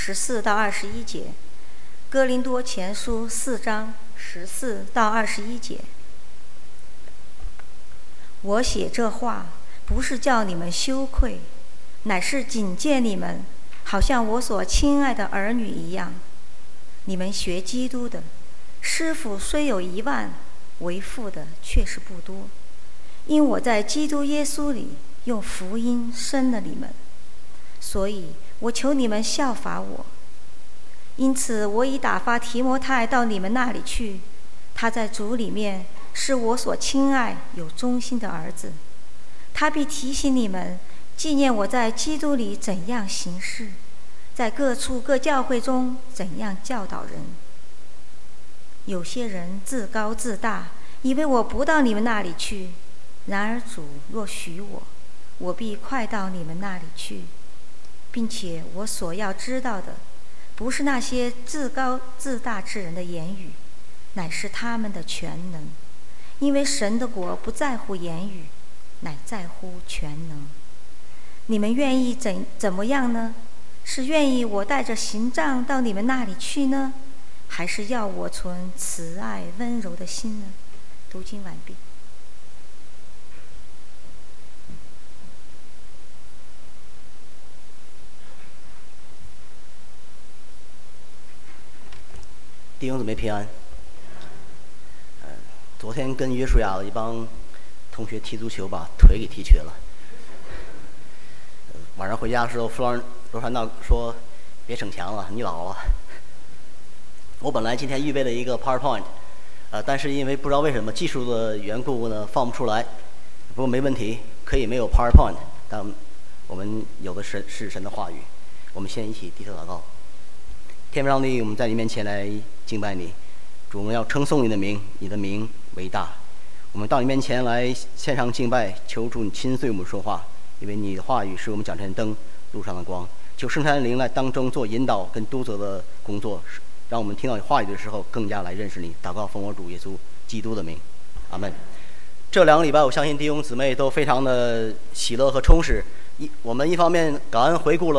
14到21节，哥林多前书4章14到21节。我写这话不是叫你们羞愧，乃是警戒你们，好像我所亲爱的儿女一样。你们学基督的，师傅虽有1万，为父的却是不多。因我在基督耶稣里用福音生了你们，所以我求你们效法我。因此我已打发提摩太到你们那里去，他在主里面是我所亲爱有忠心的儿子，他必提醒你们，纪念我在基督里怎样行事，在各处各教会中怎样教导人。有些人自高自大，以为我不到你们那里去，然而主若许我，我必快到你们那里去，并且我所要知道的，不是那些自高自大之人的言语，乃是他们的全能。因为神的国不在乎言语，乃在乎全能。你们愿意怎么样呢？是愿意我带着行杖到你们那里去呢，还是要我存慈爱温柔的心呢？读经完毕。 弟兄姊妹平安。昨天跟约书亚的一帮同学踢足球，把腿给踢瘸了。晚上回家的时候，罗传道说：“别逞强了，你老了。”我本来今天预备了一个 PowerPoint，但是因为不知道为什么技术的缘故呢，放不出来。不过没问题，可以没有 PowerPoint， 但我们有的是神的话语。我们先一起低头祷告。天父上帝，我们在你面前来敬拜你，主，我们要称颂你的名，你的名为大。我们到你面前来献上敬拜，求主你亲自与我们说话，因为你的话语是我们脚前的灯，路上的光。求圣山灵来当中做引导跟督责的工作，让我们听到你话语的时候更加来认识你。祷告奉我主耶稣基督的名，阿门。这2个礼拜，我相信弟兄姊妹都非常的喜乐和充实。我们一方面感恩回顾了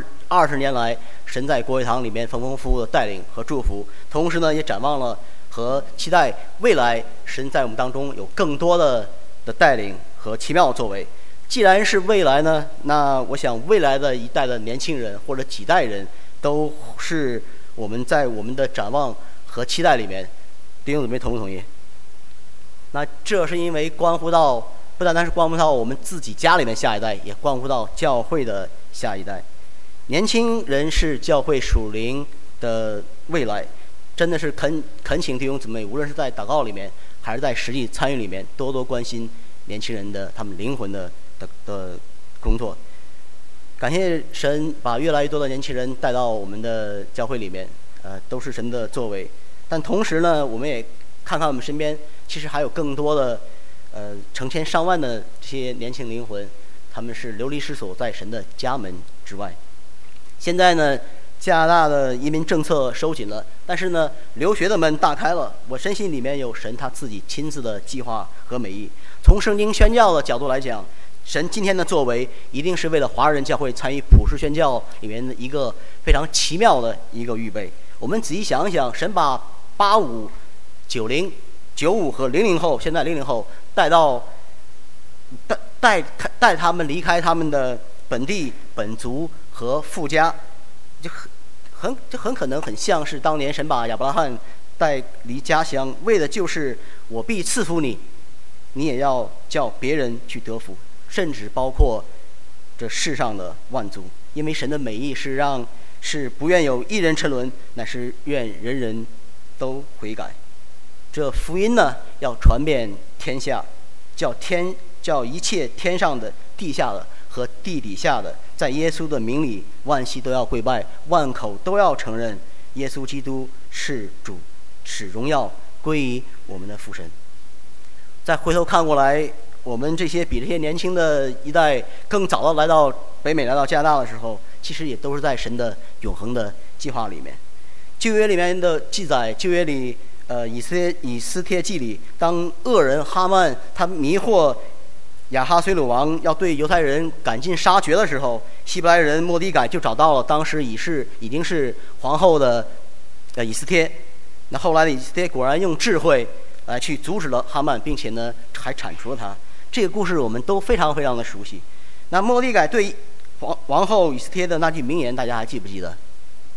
20年来神在国会堂里面丰丰富富的带领和祝福，同时呢也展望了和期待未来神在我们当中有更多的带领和奇妙的作为。既然是未来呢，那我想未来的一代的年轻人或者几代人都是我们在我们的展望和期待里面。弟兄姊妹同不同意？那这是因为关乎到不单单是关乎到我们自己家里面下一代，也关乎到教会的下一代。年轻人是教会属灵的未来，真的是恳请弟兄姊妹，无论是在祷告里面还是在实际参与里面，多多关心年轻人的他们灵魂的工作。感谢神把越来越多的年轻人带到我们的教会里面，都是神的作为。但同时呢，我们也看看我们身边，其实还有更多的成千上万的这些年轻灵魂，他们是流离失所在神的家门之外。现在呢，加拿大的移民政策收紧了，但是呢，留学的门大开了。我深信里面有神他自己亲自的计划和美意。从圣经宣教的角度来讲，神今天的作为一定是为了华人教会参与普世宣教里面的一个非常奇妙的一个预备。我们仔细想一想，神把85、90、95和00后，现在00后带他们离开他们的本地本族和父家，就很可能很像是当年神把亚伯拉罕带离家乡，为的就是我必赐福你，你也要叫别人去得福，甚至包括这世上的万族。因为神的美意是不愿有一人沉沦，乃是愿人人都悔改。这福音呢，要传遍天下，叫一切天上的、地下的和地底下的，在耶稣的名里，万膝都要跪拜，万口都要承认耶稣基督是主，使荣耀归于我们的父神。再回头看过来，我们这些比这些年轻的一代更早的来到北美、来到加拿大的时候，其实也都是在神的永恒的计划里面。旧约里面的记载，旧约里以斯帖记里，当恶人哈曼他迷惑亚哈随鲁王要对犹太人赶尽杀绝的时候，希伯来人末底改就找到了当时已经是皇后的以斯帖。那后来的以斯帖果然用智慧来去阻止了哈曼，并且呢还铲除了他。这个故事我们都非常非常的熟悉。那末底改对王后以斯帖的那句名言，大家还记不记得？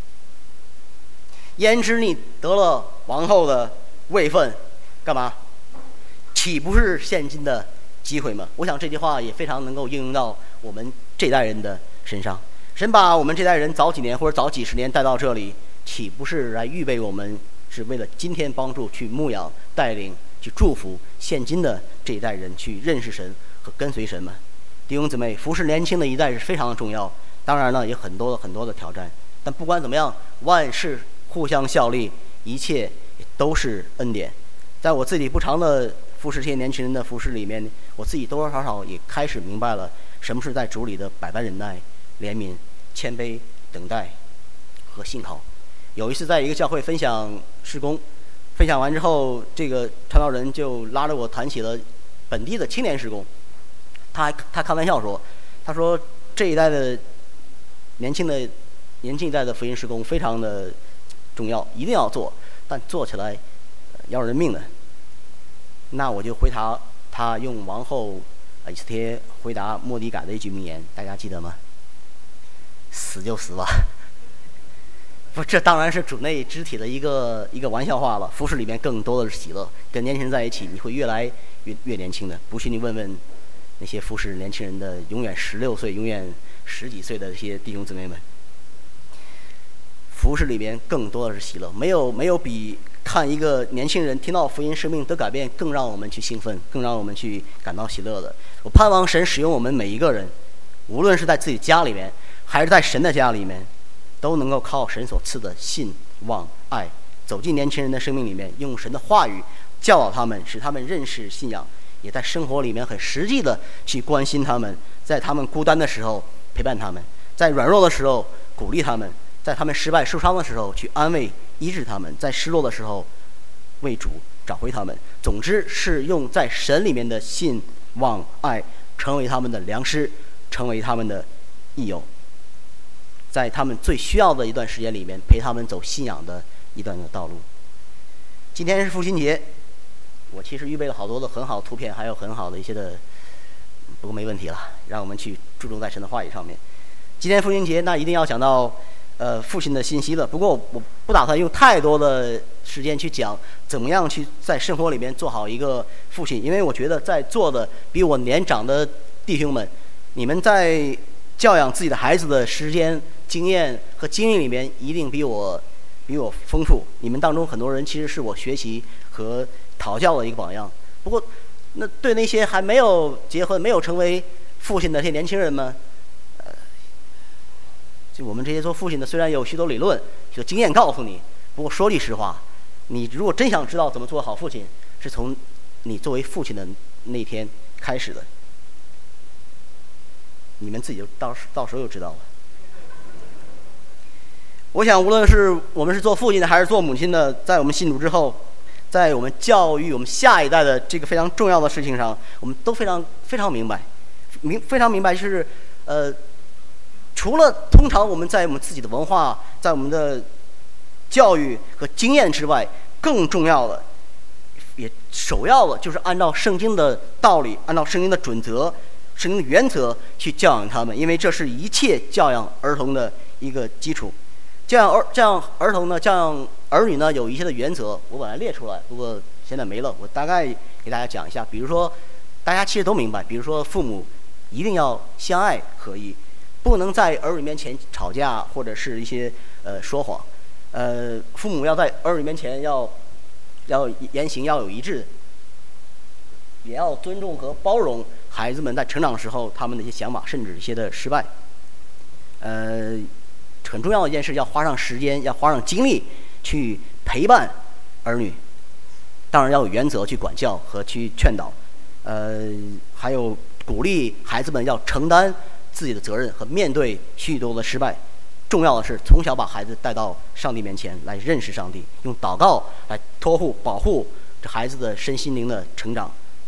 焉知你得了王后的位分，干嘛？岂不是现今的机会吗？我想这句话也非常能够应用到我们这代人的身上。神把我们这代人早几年或者早几十年带到这里，岂不是来预备我们，是为了今天帮助去牧养、带领、去祝福现今的这一代人去认识神和跟随神吗？弟兄姊妹，服侍年轻的一代是非常的重要。当然呢，有很多的挑战，但不管怎么样，万事互相效力，一切都是恩典。在我自己不长的服侍这些年轻人的服侍里面，我自己多多少少也开始明白了什么是在主里的百般忍耐、怜悯、谦卑、等待和信靠。有一次在一个教会分享事工，分享完之后，这个传道人就拉着我谈起了本地的青年事工。他开玩笑说，他说这一代的年轻一代的福音事工非常的重要，一定要做，但做起来要人命的。那我就回答他用王后以斯帖回答末底改的一句名言，大家记得吗？死就死吧。不，这当然是主内肢体的一个玩笑话了。服侍里面更多的是喜乐，跟年轻人在一起，你会越来越年轻的。不信你问问那些服侍年轻人的，永远16岁、永远10几岁的这些弟兄姊妹们。服侍里面更多的是喜乐，没有比看一个年轻人听到福音生命得改变更让我们去兴奋，更让我们去感到喜乐的。我盼望神使用我们每一个人，无论是在自己家里面还是在神的家里面，都能够靠神所赐的信望爱走进年轻人的生命里面，用神的话语教导他们，使他们认识信仰，也在生活里面很实际的去关心他们，在他们孤单的时候陪伴他们，在软弱的时候鼓励他们，在他们失败受伤的时候去安慰医治他们，在失落的时候为主找回他们。总之是用在神里面的信望爱成为他们的良师，成为他们的益友，在他们最需要的一段时间里面陪他们走信仰的一段的道路。今天是父亲节，我其实预备了好多的很好的图片，还有很好的一些的，不过没问题了，让我们去注重在神的话语上面。今天父亲节，那一定要讲到父亲的信息了。不过我不打算用太多的时间去讲怎么样去在生活里面做好一个父亲，因为我觉得在座的比我年长的弟兄们，你们在教养自己的孩子的时间、经验和经历里面一定比我丰富。你们当中很多人其实是我学习和讨教的一个榜样。不过那对那些还没有结婚、没有成为父亲的这些年轻人们，就我们这些做父亲的，虽然有许多理论、许多经验告诉你，不过说句实话，你如果真想知道怎么做好父亲，是从你作为父亲的那天开始的。你们自己就到时候就知道了。我想，无论是我们是做父亲的还是做母亲的，在我们信主之后，在我们教育我们下一代的这个非常重要的事情上，我们都非常非常明白，非常明白，就是除了通常我们在我们自己的文化、在我们的教育和经验之外，更重要的，也首要的，就是按照圣经的道理，按照圣经的准则、圣经的原则去教养他们，因为这是一切教养儿童的一个基础。教养儿童呢，教养儿女呢，有一些的原则，我本来列出来，不过现在没了，我大概给大家讲一下。比如说，大家其实都明白，比如说父母一定要相爱合一，不能在儿女面前吵架或者是一些说谎。父母要在儿女面前要言行要有一致，也要尊重和包容孩子们在成长时候他们的一些想法，甚至一些的失败。很重要的一件事，要花上时间，要花上精力去陪伴儿女。当然要有原则去管教和去劝导。还有鼓励孩子们要承担自己的责任和面对许多的失败。重要的是从小把孩子带到上帝面前来认识上帝，用祷告来托护保护这孩子的身心灵的成长，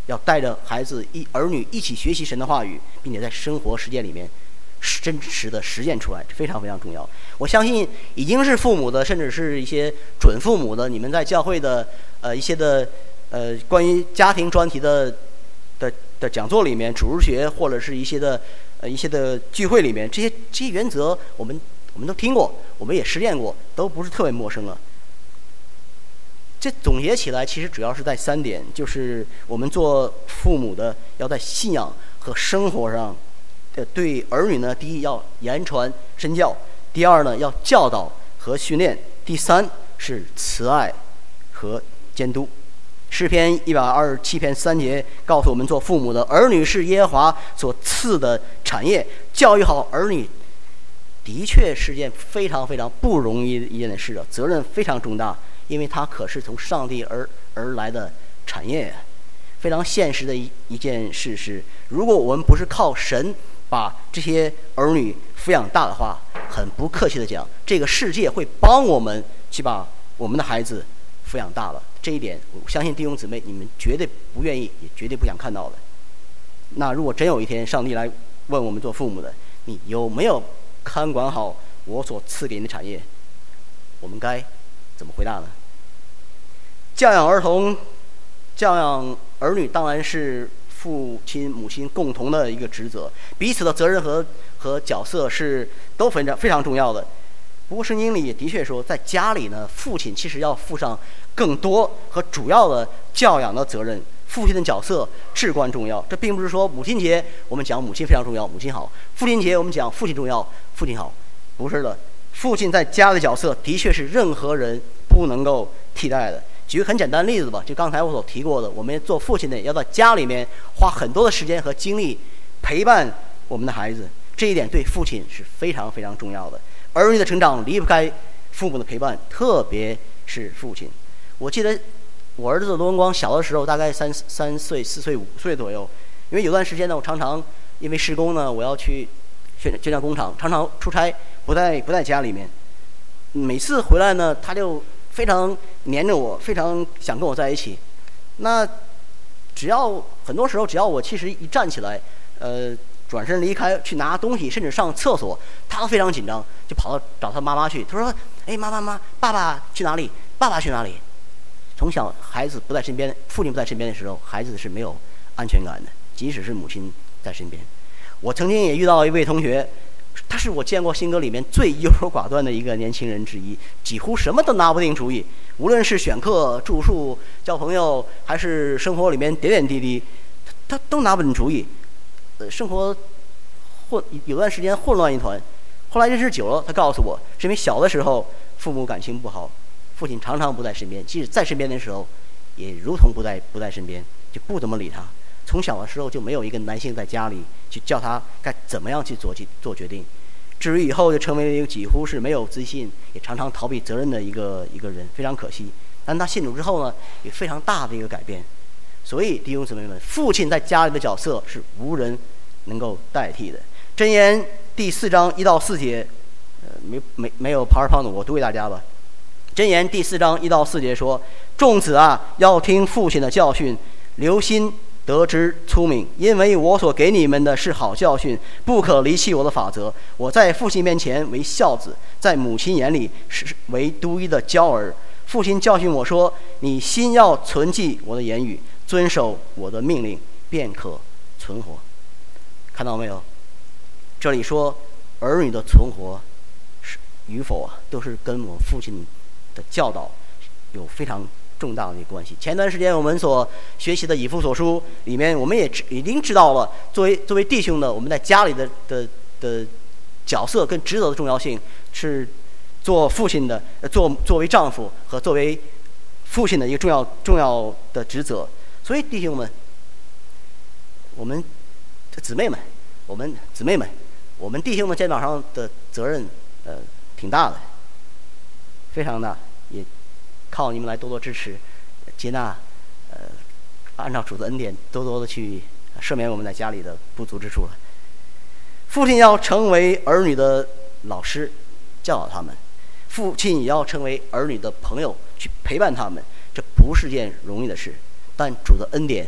要带着孩子儿女一起学习神的话语，并且在生活实践里面真实的实践出来，这非常非常重要。我相信已经是父母的，甚至是一些准父母的，你们在教会的一些的关于家庭专题的讲座里面，主日学或者是一些的聚会里面，这些原则我们都听过，我们也实践过，都不是特别陌生了。这总结起来，其实主要是在3点，就是我们做父母的要在信仰和生活上，对儿女呢，第一要言传身教，第二呢要教导和训练，第三是慈爱和监督。诗篇127篇3节告诉我们，做父母的儿女是耶和华所赐的产业，教育好儿女的确是件非常非常不容易的一件事啊，责任非常重大，因为它可是从上帝而来的产业。非常现实的一件事是，如果我们不是靠神把这些儿女抚养大的话，很不客气的讲，这个世界会帮我们去把我们的孩子抚养大了。这一点我相信弟兄姊妹你们绝对不愿意，也绝对不想看到的。那如果真有一天上帝来问我们做父母的，你有没有看管好我所赐给你的产业，我们该怎么回答呢？教养儿童、教养儿女当然是父亲母亲共同的一个职责，彼此的责任和角色是都非常重要的。不过圣经里也的确说，在家里呢，父亲其实要负上更多和主要的教养的责任，父亲的角色至关重要。这并不是说母亲节我们讲母亲非常重要，母亲好；父亲节我们讲父亲重要，父亲好。不是的，父亲在家的角色的确是任何人不能够替代的。举个很简单的例子吧，就刚才我所提过的，我们做父亲的要在家里面花很多的时间和精力陪伴我们的孩子，这一点对父亲是非常非常重要的。儿女的成长离不开父母的陪伴，特别是父亲。我记得我儿子罗文光小的时候，大概3岁、4岁、5岁左右，因为有段时间呢，我常常因为施工呢，我要去建造工厂，常常出差，不在家里面。每次回来呢，他就非常黏着我，非常想跟我在一起。那很多时候，只要我其实一站起来，转身离开去拿东西，甚至上厕所，他都非常紧张，就跑到找他妈妈去。他说：“哎，妈，爸爸去哪里？爸爸去哪里？”从小孩子不在身边，父亲不在身边的时候，孩子是没有安全感的，即使是母亲在身边。我曾经也遇到一位同学，他是我见过性格里面最优柔寡断的一个年轻人之一，几乎什么都拿不定主意，无论是选课、住宿、交朋友，还是生活里面点点滴滴，他都拿不定主意。生活有段时间混乱一团。后来认识久了，他告诉我，是因为小的时候父母感情不好，父亲常常不在身边，即使在身边的时候，也如同不在身边，就不怎么理他。从小的时候就没有一个男性在家里去教他该怎么样去做决定。至于以后就成为了一个几乎是没有自信，也常常逃避责任的一个人，非常可惜。但他信主之后呢，有非常大的一个改变。所以弟兄姊妹们，父亲在家里的角色是无人能够代替的。箴言第4章1到4节，没有 PowerPoint， 我读给大家吧。箴言第4章1到4节说：“众子啊，要听父亲的教训，留心得知聪明，因为我所给你们的是好教训，不可离弃我的法则。我在父亲面前为孝子，在母亲眼里是为独一的娇儿。父亲教训我说：你心要存记我的言语，遵守我的命令，便可存活。”看到没有？这里说儿女的存活与否啊，都是跟我父亲的教导有非常重大的一个关系。前段时间我们所学习的以弗所书里面，我们也已经知道了，作为弟兄的，我们在家里的角色跟职责的重要性，是做父亲的，作为丈夫和作为父亲的一个重要的职责。所以弟兄们，我们姊妹们，我们弟兄们肩膀上的责任挺大的，非常大，也靠你们来多多支持接纳，按照主的恩典多多的去赦免我们在家里的不足之处了。父亲要成为儿女的老师，教导他们；父亲也要成为儿女的朋友，去陪伴他们。这不是件容易的事，但主的恩典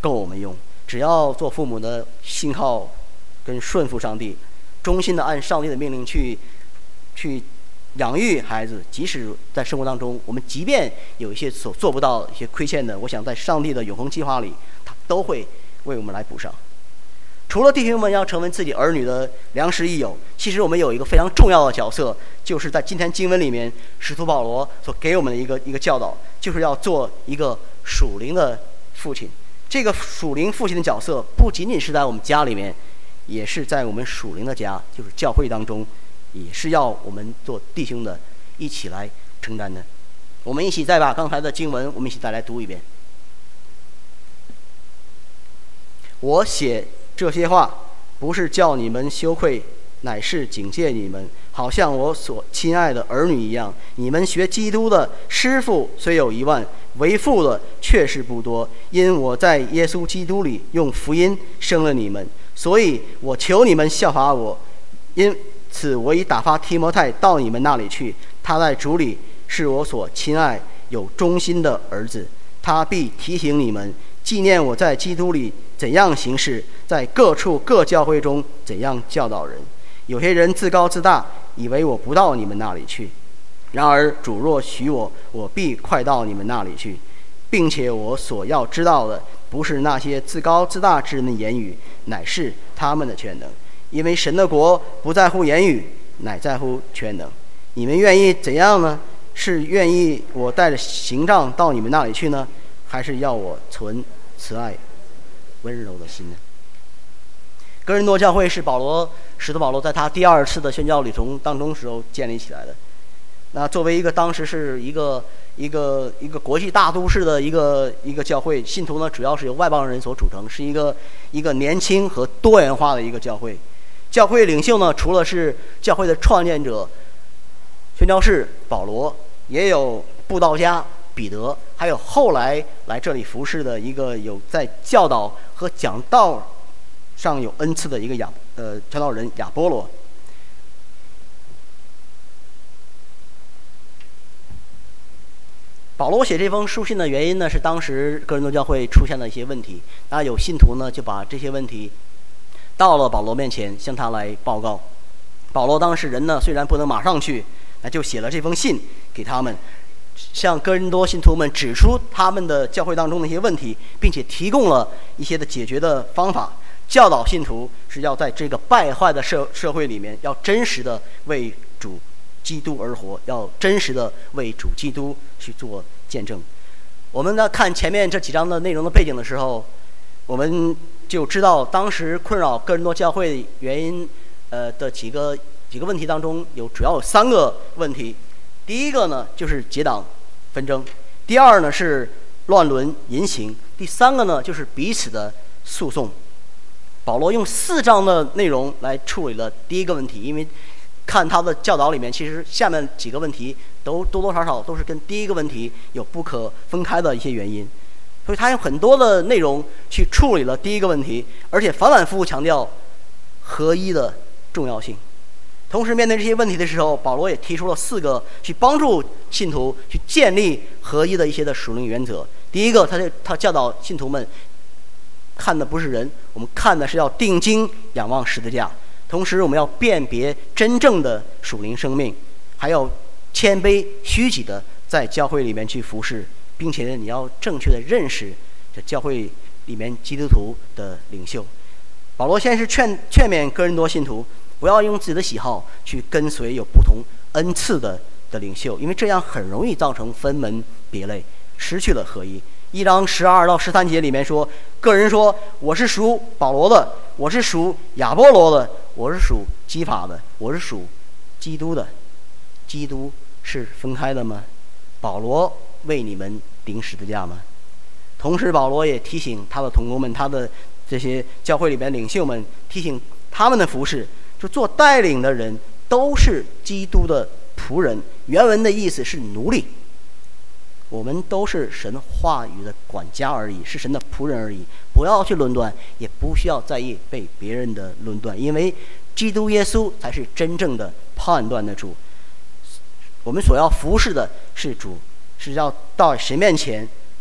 够我们用。只要做父母的信靠跟顺服上帝，忠心的按上帝的命令去养育孩子，即使在生活当中我们即便有一些所做不到一些亏欠的，我想在上帝的永恒计划里，他都会为我们来补上。除了弟兄们要成为自己儿女的良师益友，其实我们有一个非常重要的角色，就是在今天经文里面使徒保罗所给我们的一个教导，就是要做一个属灵的父亲。这个属灵父亲的角色不仅仅是在我们家里面，也是在我们属灵的家，就是教会当中，也是要我们做弟兄的一起来承担的。我们一起再把刚才的经文我们一起再来读一遍。我写这些话不是叫你们羞愧，乃是警戒你们，好像我所亲爱的儿女一样。你们学基督的师傅虽有10000，为父的确是不多，因我在耶稣基督里用福音生了你们，所以我求你们效法我。因此我已打发提摩太到你们那里去，他在主里是我所亲爱有忠心的儿子，他必提醒你们，纪念我在基督里怎样行事，在各处各教会中怎样教导人。有些人自高自大，以为我不到你们那里去，然而主若许我，我必快到你们那里去，并且我所要知道的不是那些自高自大之人的言语，乃是他们的全能。因为神的国不在乎言语，乃在乎全能。你们愿意怎样呢？是愿意我带着刑杖到你们那里去呢，还是要我存慈爱温柔的心呢？哥林多教会是使徒保罗在他第2次的宣教旅程当中时候建立起来的。那作为当时是一个国际大都市的一个教会，信徒呢主要是由外邦人所组成，是一个年轻和多元化的一个教会。教会领袖呢，除了是教会的创建者宣教士保罗，也有布道家彼得，还有后来这里服侍的一个有在教导和讲道上有恩赐的一个传道人亚波罗。保罗写这封书信的原因呢，是当时哥林多教会出现了一些问题，那有信徒呢就把这些问题到了保罗面前向他来报告。保罗当时人呢虽然不能马上去，那就写了这封信给他们，向哥林多信徒们指出他们的教会当中的一些问题，并且提供了一些的解决的方法，教导信徒是要在这个败坏的社会里面，要真实的为主基督而活，要真实的为主基督去做见证。我们呢看前面这几章的内容的背景的时候，我们就知道当时困扰哥林多教会原因的几个问题当中，主要有3个问题。第一个呢就是结党纷争，第2呢是乱伦淫行，第3个呢就是彼此的诉讼。保罗用4章的内容来处理了第一个问题，因为看他的教导里面，其实下面几个问题都多多少少都是跟第一个问题有不可分开的一些原因，所以他用很多的内容去处理了第一个问题，而且反反复复强调合一的重要性。同时面对这些问题的时候，保罗也提出了4个去帮助信徒去建立合一的一些的属灵原则。第一个，他教导信徒们看的不是人，我们看的是要定睛仰望十字架。同时我们要辨别真正的属灵生命，还要谦卑虚己的在教会里面去服侍，并且你要正确的认识这教会里面基督徒的领袖。保罗先是劝勉哥林多信徒不要用自己的喜好去跟随有不同恩赐的领袖，因为这样很容易造成分门别类，失去了合一。1章12到13节里面说，个人说我是属保罗的，我是属亚波罗的，我是属基法的，我是属基督的。基督是分开的吗？保罗为你们钉十字架吗？同时保罗也提醒他的同工们，他的这些教会里面领袖们，提醒他们的服侍，就做带领的人都是基督的仆人，原文的意思是奴隶。我们都是神话语的管家而已，是神的仆人而已，不要去论断，也不需要在意被别人的论断，因为基督耶稣才是真正的判断的主。我们所要服侍的是主，是要到神面前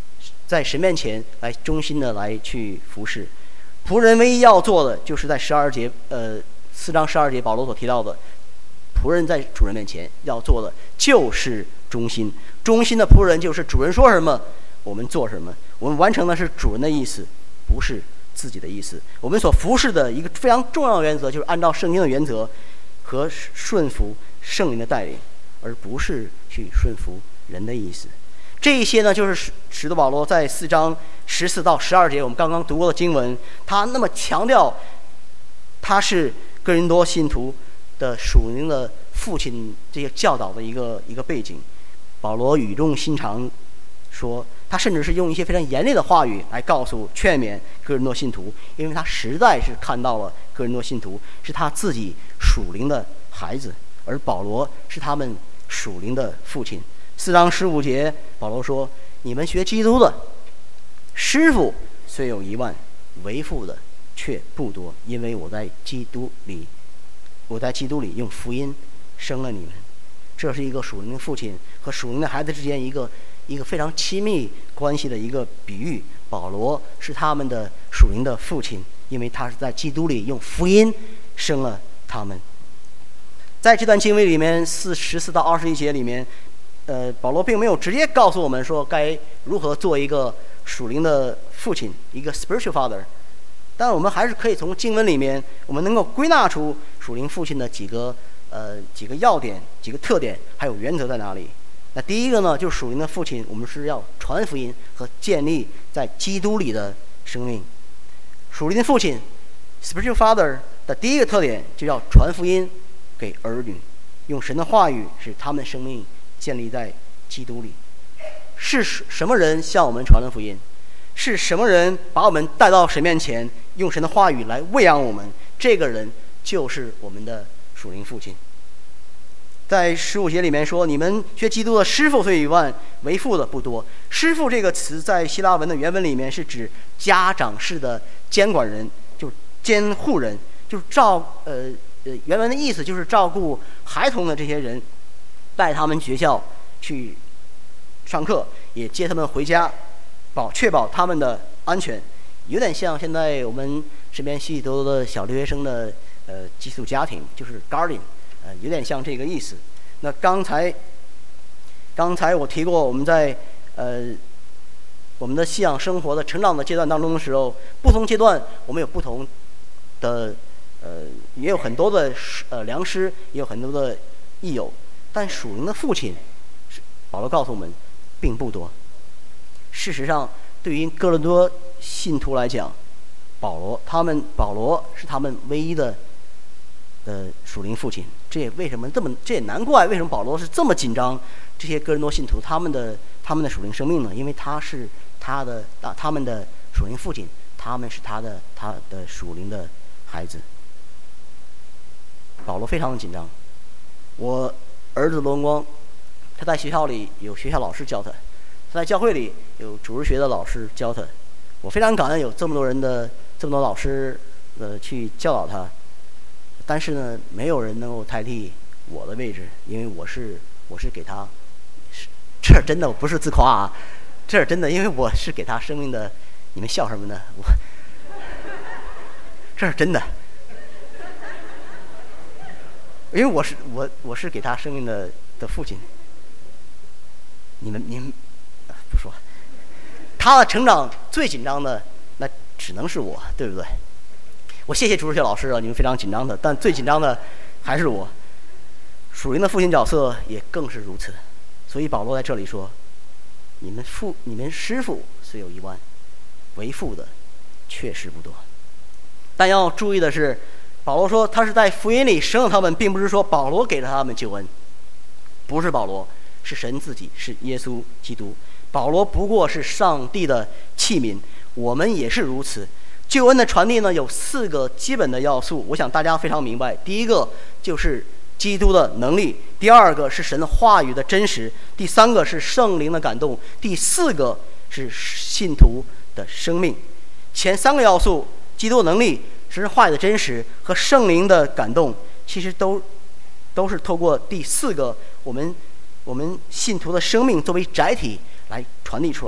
在神面前来忠心的来去服侍。仆人唯一要做的，就是在4章12节保罗所提到的，仆人在主人面前要做的就是忠心。忠心的仆人就是主人说什么我们做什么，我们完成的是主人的意思，不是自己的意思。我们所服侍的一个非常重要的原则，就是按照圣经的原则和顺服圣灵的带领，而不是去顺服人的意思。这一些呢，就是使徒保罗在4章14到12节我们刚刚读过的经文，他那么强调他是哥林多信徒的属灵的父亲这些教导的一个背景。保罗语重心长说，他甚至是用一些非常严厉的话语来告诉劝勉哥林多信徒，因为他实在是看到了哥林多信徒是他自己属灵的孩子，而保罗是他们属灵的父亲。4章15节保罗说，你们学基督的师傅虽有1万，为父的却不多，因为我在基督里用福音生了你们。这是一个属灵的父亲和属灵的孩子之间一个非常亲密关系的一个比喻。保罗是他们的属灵的父亲，因为他是在基督里用福音生了他们。在这段经文里面14到21节里面，保罗并没有直接告诉我们说该如何做一个属灵的父亲，一个 spiritual father， 但我们还是可以从经文里面我们能够归纳出属灵父亲的几个要点、几个特点还有原则在哪里。那第一个呢，就是属灵的父亲我们是要传福音和建立在基督里的生命。属灵的父亲 spiritual father 的第一个特点就要传福音给儿女，用神的话语使他们的生命建立在基督里。是什么人向我们传了福音？是什么人把我们带到神面前，用神的话语来喂养我们？这个人就是我们的属灵父亲。在15节里面说，你们学基督的师傅虽有1万，为父的不多。师傅这个词在希腊文的原文里面是指家长式的监管人，就是监护人，就是原文的意思就是照顾孩童的这些人，带他们学校去上课，也接他们回家，确保他们的安全。有点像现在我们身边许多的小留学生的寄宿家庭，就是 guardian， 有点像这个意思。那刚才我提过，我们在我们的信仰生活的成长的阶段当中的时候，不同阶段我们有不同的也有很多的良师，也有很多的益友，但属灵的父亲，保罗告诉我们并不多。事实上，对于哥林多信徒来讲，保罗是他们唯一的属灵父亲。这也难怪为什么保罗是这么紧张这些哥林多信徒他们的属灵生命呢？因为他是他们的属灵父亲，他们是他的属灵的孩子。保罗非常的紧张。我儿子罗文光，他在学校里有学校老师教他，他在教会里有主日学的老师教他。我非常感恩有这么多老师去教导他，但是呢，没有人能够代替我的位置，因为我是给他，这是真的，我不是自夸啊，这是真的，因为我是给他生命的。你们笑什么呢？这是真的。因为我是给他生命的父亲。您不说，他的成长最紧张的那只能是我，对不对？我谢谢主日学老师啊，你们非常紧张的，但最紧张的还是我。属灵的父亲角色也更是如此。所以保罗在这里说，你们师傅虽有1万，为父的确实不多。但要注意的是，保罗说他是在福音里生了他们，并不是说保罗给了他们救恩，不是保罗，是神自己，是耶稣基督。保罗不过是上帝的器皿，我们也是如此。救恩的传递呢，有4个基本的要素，我想大家非常明白。第一个就是基督的能力，第2个是神的话语的真实，第3个是圣灵的感动，第4个是信徒的生命。前3个要素，基督的能力、神话语的真实和圣灵的感动，其实都是透过第4个我们信徒的生命作为载体来传递出来的。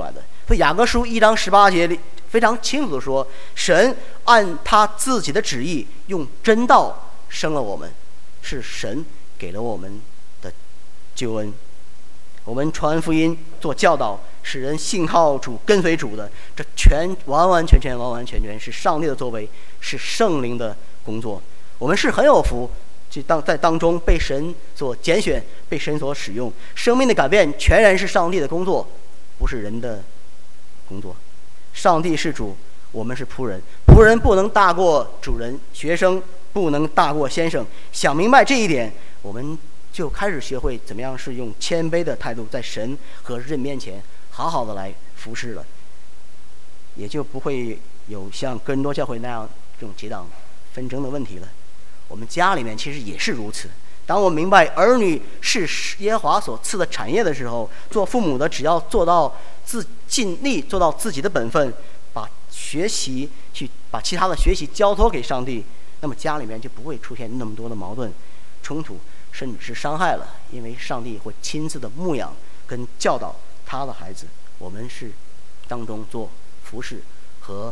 所以雅各书1章18节里非常清楚的说，神按他自己的旨意用真道生了我们，是神给了我们的救恩。我们传福音做教导，使人信靠主跟随主的，这完完全全是上帝的作为，是圣灵的工作。我们是很有福，在当中被神所拣选，被神所使用，生命的改变全然是上帝的工作，不是人的工作。上帝是主，我们是仆人，仆人不能大过主人，学生不能大过先生。想明白这一点，我们就开始学会怎么样是用谦卑的态度，在神和人面前好好的来服侍了，也就不会有像哥林多教会那样这种结党纷争的问题了。我们家里面其实也是如此。当我明白儿女是耶和华所赐的产业的时候，做父母的只要尽力做到自己的本分，把其他的学习交托给上帝，那么家里面就不会出现那么多的矛盾冲突，甚至是伤害了。因为上帝会亲自的牧养跟教导他的孩子，我们是当中做服侍和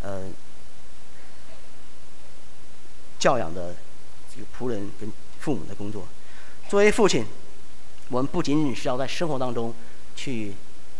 教养的这个仆人跟父母的工作。作为父亲，我们不仅仅是要在生活当中去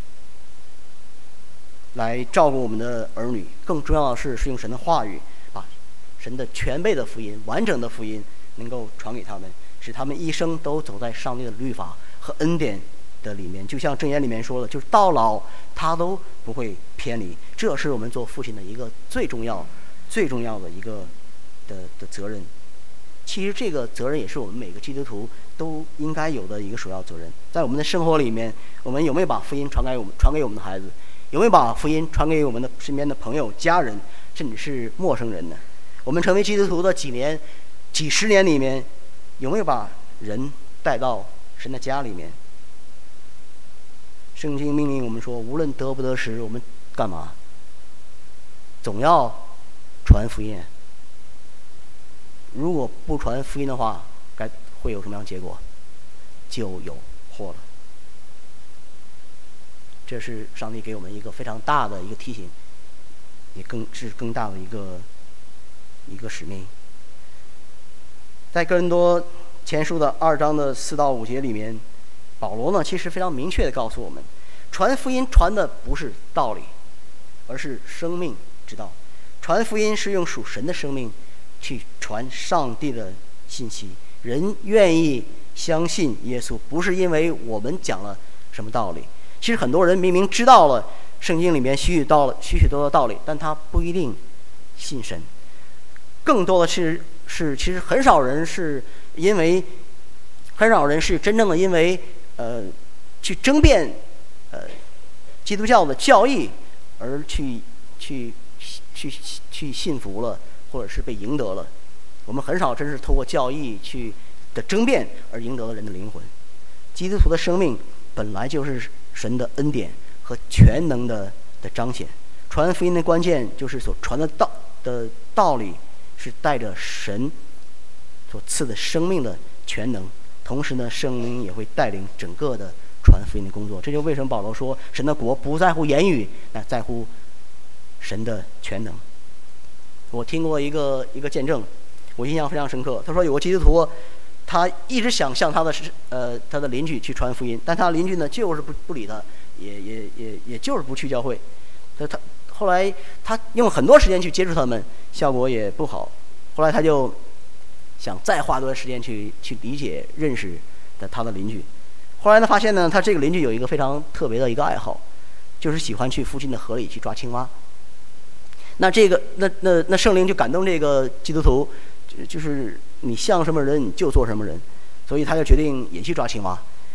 来照顾我们的儿女，更重要的是用神的话语，把神的全备的福音、完整的福音能够传给他们，使他们一生都走在上帝的律法和恩典的里面。就像箴言里面说的，就是到老他都不会偏离。这是我们做父亲的一个最重要的一个的责任。其实这个责任也是我们每个基督徒都应该有的一个首要责任。在我们的生活里面，我们有没有把福音传给我们的孩子？有没有把福音传给我们的身边的朋友、家人，甚至是陌生人呢？我们成为基督徒的几十年里面，有没有把人带到神的家里面？圣经命令我们说，无论得不得时，我们干嘛？总要传福音。如果不传福音的话，会有什么样的结果？就有祸了。这是上帝给我们一个非常大的一个提醒，也更大的一个使命。在哥林多前书的2章的4到5节里面，保罗呢其实非常明确的告诉我们，传福音传的不是道理，而是生命之道。传福音是用属神的生命去传上帝的信息。人愿意相信耶稣，不是因为我们讲了什么道理。其实很多人明明知道了圣经里面许许多的道理，但他不一定信神。更多的是其实很少人是真正的因为去争辩基督教的教义而去信服了，或者是被赢得了。我们很少真是透过教义的争辩而赢得了人的灵魂。基督徒的生命本来就是神的恩典和全能的彰显。传福音的关键就是所传的道理是带着神所赐的生命的全能，同时呢，圣灵也会带领整个的传福音的工作。这就为什么保罗说，神的国不在乎言语，那在乎神的全能。我听过一个见证，我印象非常深刻。他说有个基督徒，他一直想向他的邻居去传福音，但他的邻居呢就是不理他，也就是不去教会。后来他用很多时间去接触他们，效果也不好。后来他就想再花多点时间去理解认识他的邻居。后来他发现呢，他这个邻居有一个非常特别的一个爱好，就是喜欢去附近的河里去抓青蛙。那圣灵就感动这个基督徒，就是你像什么人你就做什么人，所以他就决定也去抓青蛙。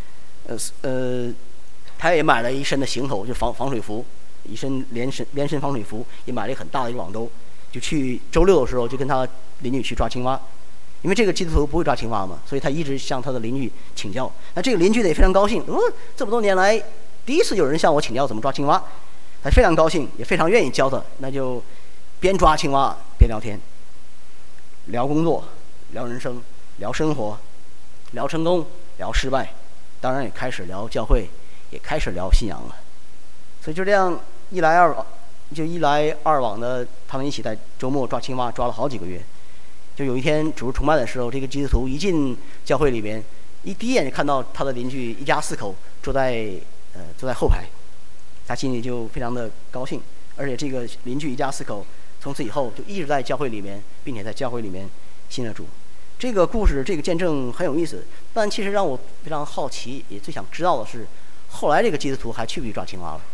他也买了一身的行头，就防水服，一身连身防水服，也买了一个很大的一个网兜，就去周六的时候就跟他邻居去抓青蛙。因为这个基督徒不会抓青蛙嘛，所以他一直向他的邻居请教。那这个邻居呢也非常高兴，这么多年来第一次有人向我请教怎么抓青蛙，他非常高兴，也非常愿意教他。那就边抓青蛙边聊天，聊工作，聊人生，聊生活，聊成功，聊失败，当然也开始聊教会，也开始聊信仰了。 所以就这样一来二往的，他们一起在周末抓青蛙，抓了好几个月。就有一天主日崇拜的时候，这个基督徒一进教会里边，第一眼就看到他的邻居一家4口坐在后排，他心里就非常的高兴。而且这个邻居一家4口从此以后就一直在教会里面，并且在教会里面信了主。这个故事，这个见证很有意思，但其实让我非常好奇，也最想知道的是，后来这个基督徒还去不去抓青蛙了？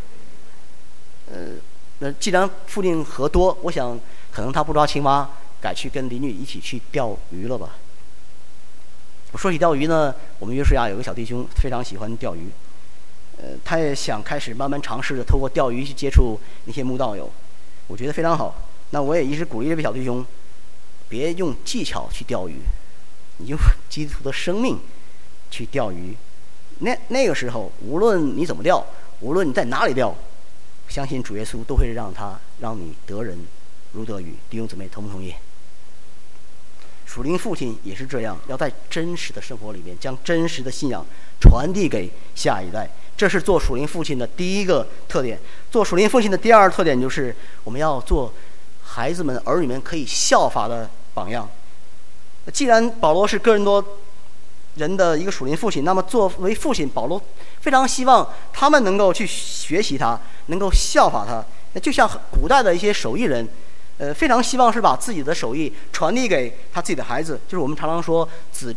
那既然附近河多，我想可能他不抓青蛙，改去跟邻居一起去钓鱼了吧。我说起钓鱼呢，我们约书亚有个小弟兄非常喜欢钓鱼，他也想开始慢慢尝试着透过钓鱼去接触那些慕道友，我觉得非常好。那我也一直鼓励这位小弟兄，别用技巧去钓鱼，你用基督徒的生命去钓鱼。那个时候，无论你怎么钓，无论你在哪里钓，相信主耶稣都会让你得人如得鱼。弟兄姊妹，同不同意？属灵父亲也是这样，要在真实的生活里面将真实的信仰传递给下一代，这是做属灵父亲的第一个特点。做属灵父亲的第二个特点就是我们要做孩子们儿女们可以效法的榜样。既然保罗是哥林多人的一个属灵父亲，那么作为父亲，保罗非常希望他们能够去学习他，能够效法他。那就像古代的一些手艺人，非常希望是把自己的手艺传递给他自己的孩子，就是我们常常说子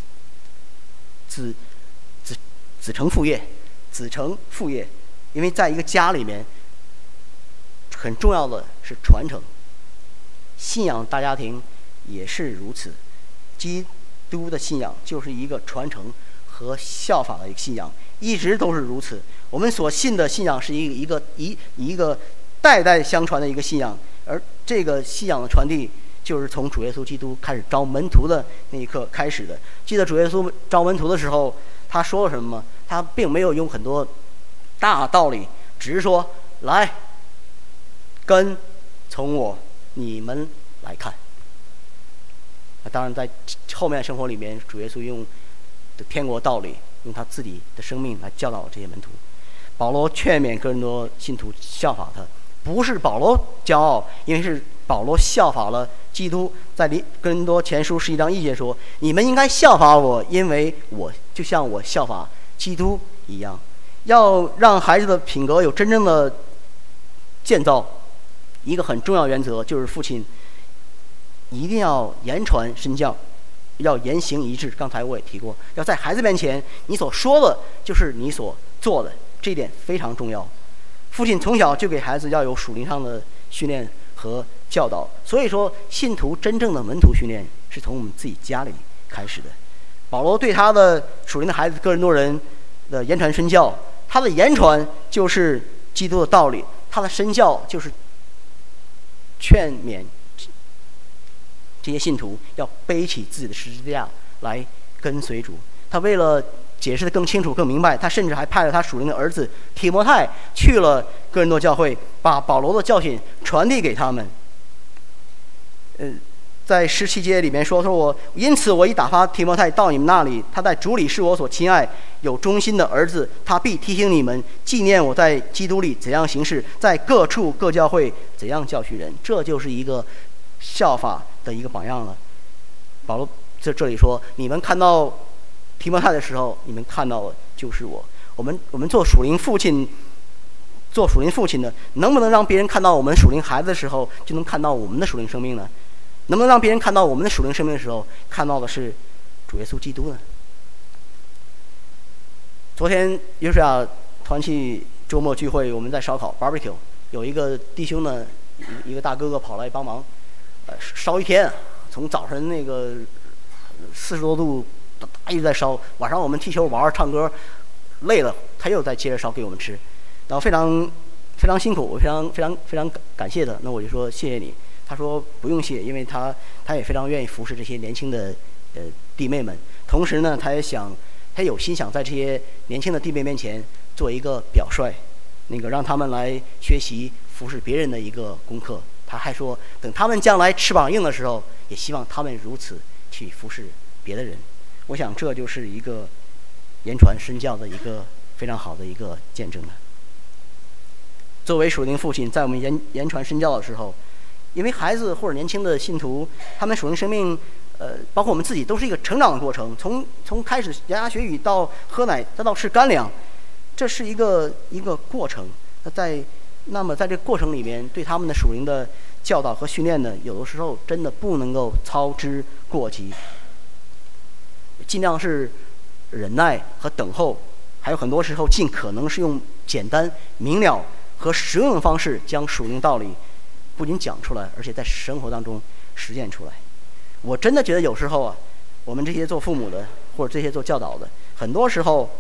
承父业，子承父业。因为在一个家里面，很重要的是传承。信仰大家庭也是如此，基督的信仰就是一个传承和效法的一个信仰，一直都是如此。我们所信的信仰是一个代代相传的一个信仰，而这个信仰的传递就是从主耶稣基督开始招门徒的那一刻开始的。记得主耶稣招门徒的时候，他说了什么吗？他并没有用很多大道理，只是说来跟从我，你们来看。当然在后面的生活里面，主耶稣用天国道理，用他自己的生命来教导这些门徒。保罗劝勉哥林多信徒效法他，不是保罗骄傲，因为是保罗效法了基督。在哥林多前书11章1节说，你们应该效法我，因为我就像我效法基督一样。要让孩子的品格有真正的建造，一个很重要原则就是父亲一定要言传身教，要言行一致。刚才我也提过，要在孩子面前，你所说的就是你所做的，这一点非常重要。父亲从小就给孩子要有属灵上的训练和教导，所以说信徒真正的门徒训练是从我们自己家里开始的。保罗对他的属灵的孩子哥林多人的言传身教，他的言传就是基督的道理，他的身教就是劝勉这些信徒要背起自己的十字架来跟随主。他为了解释得更清楚更明白，他甚至还派了他属灵的儿子提摩太去了哥林多教会，把保罗的教训传递给他们。在17节里面说因此我已打发提摩太到你们那里，他在主里是我所亲爱有忠心的儿子，他必提醒你们纪念我在基督里怎样行事，在各处各教会怎样教训人。这就是一个效法的一个榜样了。保罗在这里说，你们看到提摩太的时候，你们看到的就是我。我们做属灵父亲的，能不能让别人看到我们属灵孩子的时候，就能看到我们的属灵生命呢？能不能让别人看到我们的属灵生命的时候，看到的是主耶稣基督呢？昨天约书亚团契周末聚会，我们在烧烤 barbecue， 有一个弟兄呢，一个大哥哥跑来帮忙，烧一天，从早晨那个40多度一直在烧，晚上我们踢球玩唱歌累了，他又再接着烧给我们吃，然后非常非常辛苦，我非常感谢他。那我就说谢谢你。他说不用谢，因为他也非常愿意服侍这些年轻的弟妹们，同时呢他有心想在这些年轻的弟妹面前做一个表率，让他们来学习服侍别人的一个功课。他还说等他们将来翅膀硬的时候，也希望他们如此去服侍别的人。我想这就是一个言传身教的一个非常好的一个见证了。 作为属灵父亲，在我们言传身教的时候，因为孩子或者年轻的信徒，他们属灵生命，包括我们自己，都是一个成长的过程。从开始牙牙学语到喝奶，再到吃干粮，这是一个过程。那么在这个过程里面，对他们的属灵的教导和训练呢，有的时候真的不能够操之过急，尽量是忍耐和等候，还有很多时候尽可能是用简单明了和实用的方式将属灵道理不仅讲出来，而且在生活当中实践出来。我真的觉得有时候啊，我们这些做父母的或者这些做教导的，很多时候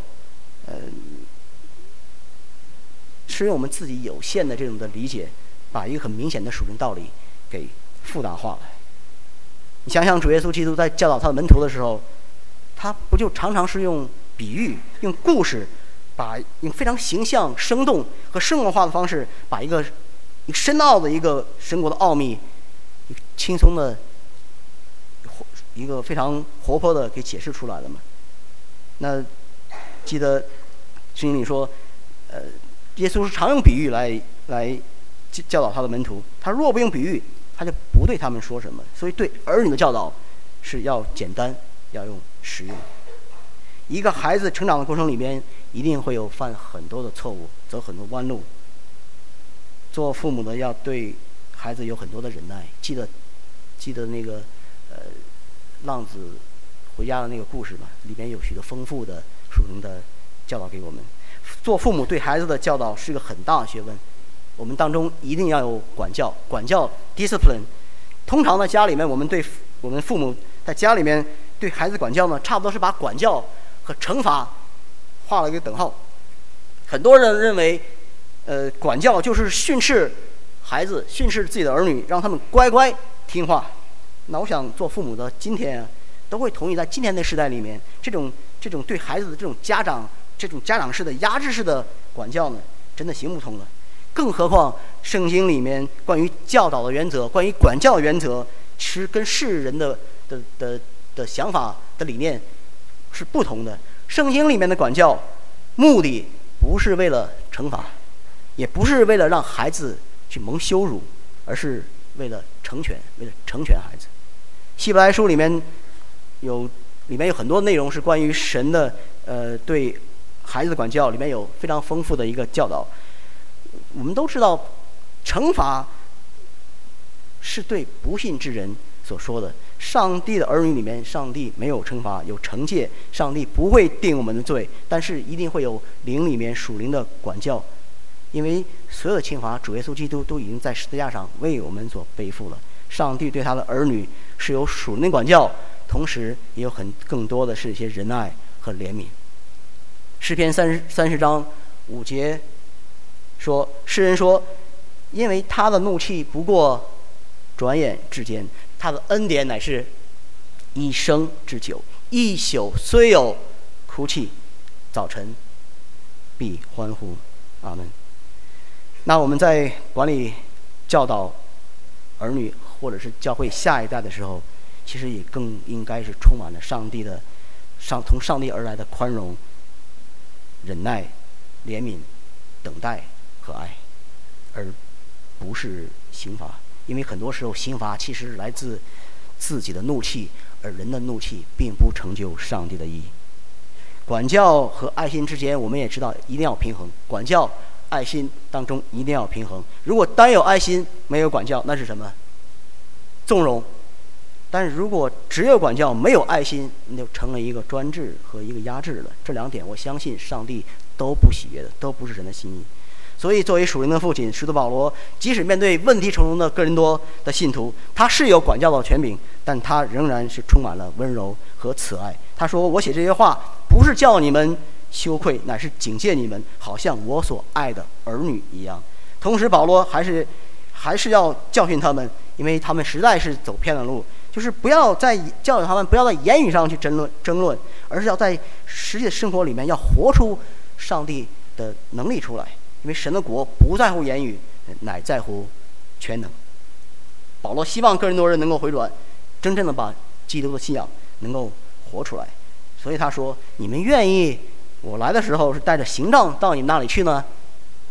是用我们自己有限的这种的理解，把一个很明显的属灵道理给复杂化了。你想想主耶稣基督在教导他的门徒的时候，他不就常常是用比喻、用故事，用非常形象、生动和生活化的方式，把一个深奥的一个神国的奥秘，轻松的一个非常活泼的给解释出来了吗？那记得圣经里说，耶稣是常用比喻来教导他的门徒，他若不用比喻，他就不对他们说什么。所以对儿女的教导是要简单，要用实用。一个孩子成长的过程里面，一定会有犯很多的错误，走很多弯路。做父母的要对孩子有很多的忍耐。记得那个浪子回家的那个故事嘛，里面有许多丰富的属灵的教导给我们。做父母对孩子的教导是一个很大的学问，我们当中一定要有管教 discipline。 通常在家里面，我们父母在家里面对孩子管教呢，差不多是把管教和惩罚画了一个等号。很多人认为管教就是训斥孩子，训斥自己的儿女，让他们乖乖听话。那我想做父母的今天都会同意，在今天的时代里面，这种对孩子的这种家长式的压制式的管教呢，真的行不通了。更何况圣经里面关于教导的原则，关于管教的原则，是跟世人的想法的理念是不同的。圣经里面的管教目的不是为了惩罚，也不是为了让孩子去蒙羞辱，而是为了成全孩子。希伯来书里面有很多内容是关于神的对孩子的管教，里面有非常丰富的一个教导。我们都知道，惩罚是对不信之人所说的。上帝的儿女里面，上帝没有惩罚，有惩戒。上帝不会定我们的罪，但是一定会有灵里面属灵的管教。因为所有的惩罚，主耶稣基督都已经在十字架上为我们所背负了。上帝对他的儿女是有属灵的管教，同时也有更多的是一些仁爱和怜悯。诗篇30章5节说，诗人说，因为他的怒气不过转眼之间，他的恩典乃是一生之久。一宿虽有哭泣，早晨必欢呼。阿们。那我们在管理教导儿女或者是教会下一代的时候，其实也更应该是充满了从上帝而来的宽容、忍耐、怜悯、等待和爱，而不是刑罚。因为很多时候刑罚其实来自自己的怒气，而人的怒气并不成就上帝的意。管教和爱心之间，我们也知道一定要平衡。管教爱心当中一定要平衡。如果单有爱心没有管教，那是什么？纵容。但是如果只有管教没有爱心，那就成了一个专制和一个压制了。这两点我相信上帝都不喜悦的，都不是神的心意。所以作为属灵的父亲，使徒保罗即使面对问题重重的哥林多的信徒，他是有管教的权柄，但他仍然是充满了温柔和慈爱。他说，我写这些话不是叫你们羞愧，乃是警戒你们，好像我所爱的儿女一样。同时保罗还是要教训他们，因为他们实在是走偏了路，就是不要再教育他们，不要在言语上去争论，而是要在实际的生活里面要活出上帝的能力出来。因为神的国不在乎言语，乃在乎全能。保罗希望哥林多人能够回转，真正的把基督的信仰能够活出来。所以他说，你们愿意我来的时候是带着行杖到你们那里去呢，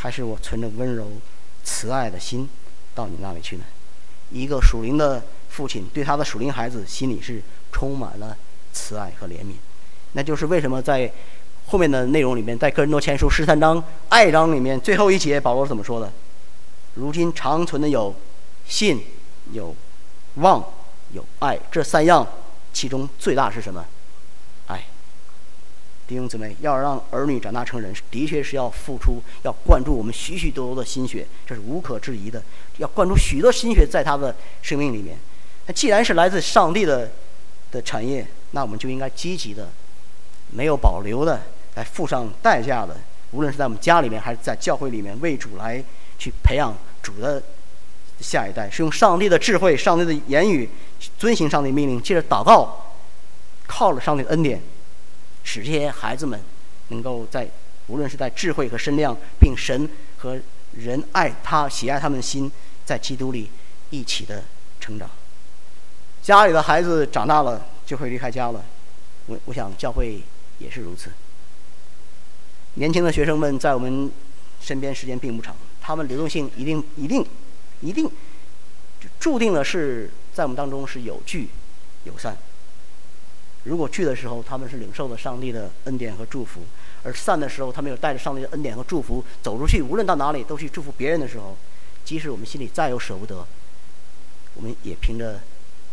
还是我存着温柔慈爱的心到你那里去呢？一个属灵的父亲对他的属灵孩子心里是充满了慈爱和怜悯。那就是为什么在后面的内容里面，在哥林多前书13章爱章里面最后一节，保罗怎么说的？如今长存的有信、有望、有爱，这3样，其中最大是什么？爱。弟兄姊妹，要让儿女长大成人，的确是要付出，要灌注我们许许多多的心血，这是无可置疑的。要灌注许多心血在他的生命里面。那既然是来自上帝的产业，那我们就应该积极的、没有保留的来付上代价的，无论是在我们家里面还是在教会里面，为主来去培养主的下一代，是用上帝的智慧、上帝的言语遵行上帝命令，借着祷告，靠了上帝的恩典，使这些孩子们能够在无论是在智慧和身量，并神和人爱他、喜爱他们的心，在基督里一起的成长。家里的孩子长大了就会离开家了，我想教会也是如此。年轻的学生们在我们身边时间并不长，他们流动性一定注定了是在我们当中是有聚有散。如果聚的时候他们是领受了上帝的恩典和祝福，而散的时候他们有带着上帝的恩典和祝福走出去，无论到哪里都去祝福别人的时候，即使我们心里再有舍不得，我们也凭着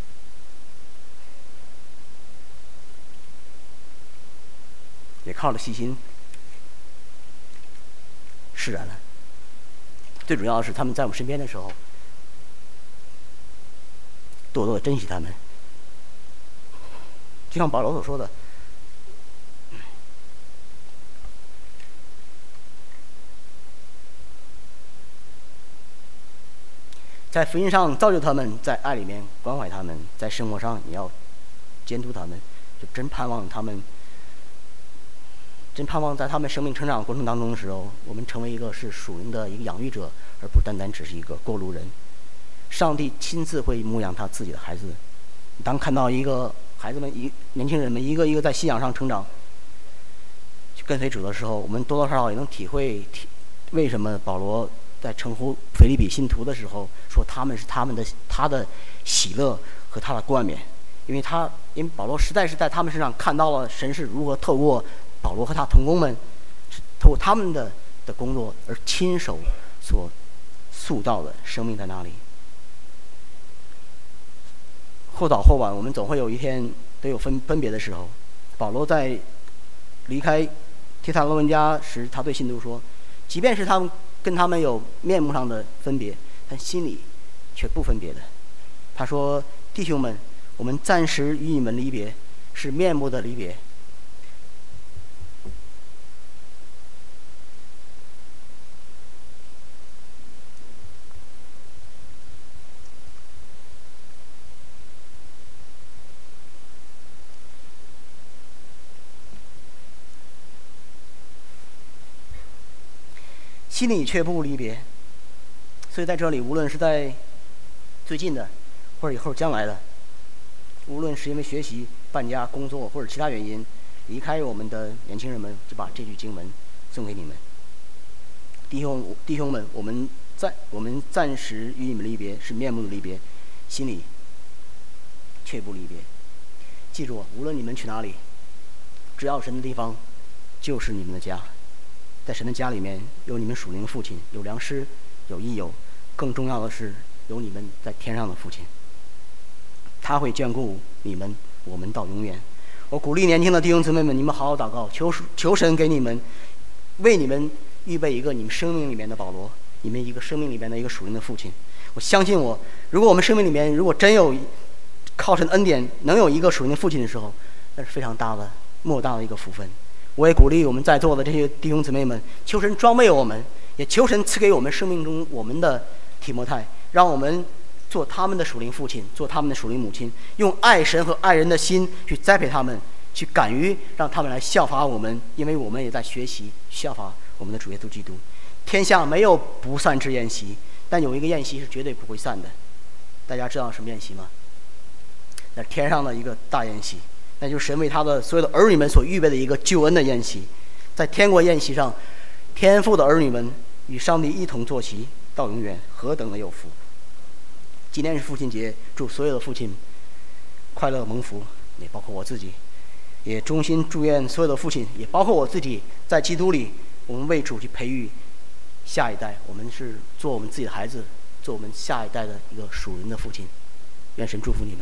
也靠着细心释然了。最主要的是他们在我们身边的时候，多多的珍惜他们。就像保罗所说的，在福音上造就他们，在爱里面关怀他们，在生活上也要监督他们，就真盼望在他们生命成长过程当中的时候，我们成为一个是属灵的一个养育者，而不单单只是一个过路人。上帝亲自会牧养他自己的孩子。当看到一个孩子们、年轻人们一个一个在信仰上成长，去跟随主的时候，我们多多少少也能体会为什么保罗在称呼腓立比信徒的时候说他们是他的喜乐和他的冠冕，因为保罗实在是在他们身上看到了神是如何透过保罗和他同工们，透过他们的工作而亲手所塑造的生命在哪里。或早或晚，我们总会有一天都有分别的时候。保罗在离开帖撒罗尼迦时，他对信徒说，即便是他们跟他们有面目上的分别，但心里却不分别的。他说，弟兄们，我们暂时与你们离别，是面目的离别。心里却不离别。所以在这里，无论是在最近的或者以后将来的，无论是因为学习、搬家、工作或者其他原因离开我们的年轻人们，就把这句经文送给你们。弟兄们，我们暂时与你们离别，是面目的离别，心里却不离别。记住，无论你们去哪里，只要神的地方就是你们的家。在神的家里面，有你们属灵的父亲，有良师，有益友，更重要的是有你们在天上的父亲，他会眷顾你们，我们到永远。我鼓励年轻的弟兄姊妹们，你们好好祷告，求神给你们，为你们预备一个你们生命里面的保罗，你们一个生命里面的一个属灵的父亲。我相信如果我们生命里面如果真有靠神恩典能有一个属灵的父亲的时候，那是非常大的莫大的一个福分。我也鼓励我们在座的这些弟兄姊妹们，求神装备我们，也求神赐给我们生命中我们的提摩太，让我们做他们的属灵父亲，做他们的属灵母亲，用爱神和爱人的心去栽培他们，去敢于让他们来效法我们，因为我们也在学习效法我们的主耶稣基督。天下没有不散之宴席，但有一个宴席是绝对不会散的。大家知道什么宴席吗？那是天上的一个大宴席，那就是神为他的所有的儿女们所预备的一个救恩的宴席。在天国宴席上，天父的儿女们与上帝一同坐席到永远，何等的有福！今天是父亲节，祝所有的父亲快乐蒙福，也包括我自己。也衷心祝愿所有的父亲，也包括我自己，在基督里，我们为主去培育下一代。我们是做我们自己的孩子，做我们下一代的一个属灵的父亲。愿神祝福你们。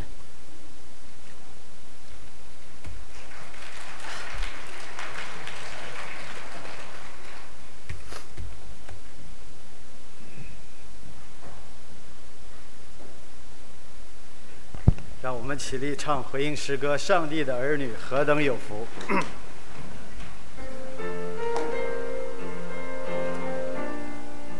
让我们起立唱回应诗歌《上帝的儿女何等有福》。